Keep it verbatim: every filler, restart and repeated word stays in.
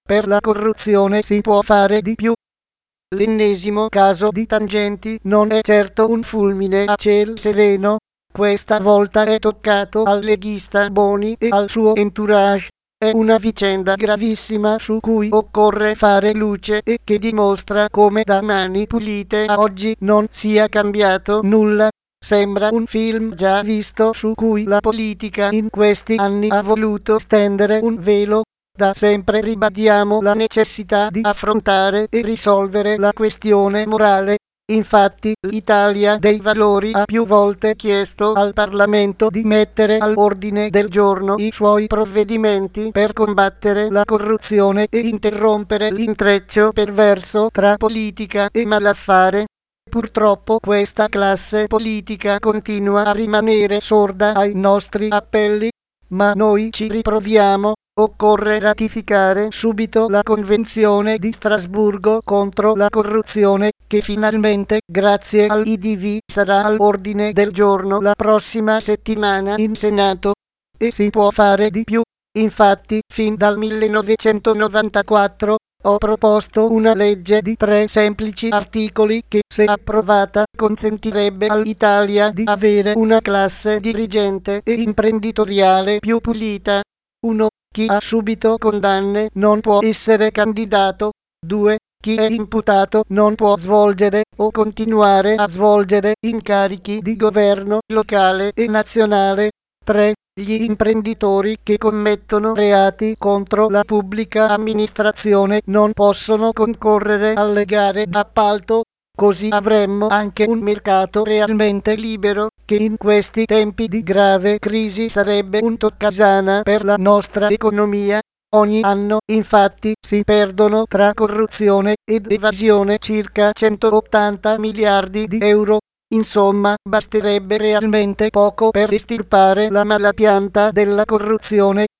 per la corruzione si può fare di più. L'ennesimo caso di Tangenti non è certo un fulmine a ciel sereno, questa volta è toccato al leghista Boni e al suo entourage. È una vicenda gravissima su cui occorre fare luce e che dimostra come da Mani Pulite a oggi non sia cambiato nulla. Sembra un film già visto su cui la politica in questi anni ha voluto stendere un velo. Da sempre ribadiamo la necessità di affrontare e risolvere la questione morale. Infatti, l'Italia dei Valori ha più volte chiesto al Parlamento di mettere all'ordine del giorno i suoi provvedimenti per combattere la corruzione e interrompere l'intreccio perverso tra politica e malaffare. Purtroppo questa classe politica continua a rimanere sorda ai nostri appelli, ma noi ci riproviamo. Occorre ratificare subito la Convenzione di Strasburgo contro la corruzione, che finalmente, grazie all'I D V, sarà all'ordine del giorno la prossima settimana in Senato. E si può fare di più. Infatti, fin dal millenovecentonovantaquattro, ho proposto una legge di tre semplici articoli che, se approvata, consentirebbe all'Italia di avere una classe dirigente e imprenditoriale più pulita. uno. Chi ha subito condanne non può essere candidato. due. Chi è imputato non può svolgere o continuare a svolgere incarichi di governo locale e nazionale. tre. Gli imprenditori che commettono reati contro la pubblica amministrazione non possono concorrere alle gare d'appalto. Così avremmo anche un mercato realmente libero, che in questi tempi di grave crisi sarebbe un toccasana per la nostra economia. Ogni anno, infatti, si perdono tra corruzione ed evasione circa centottanta miliardi di euro. Insomma, basterebbe realmente poco per estirpare la malapianta della corruzione.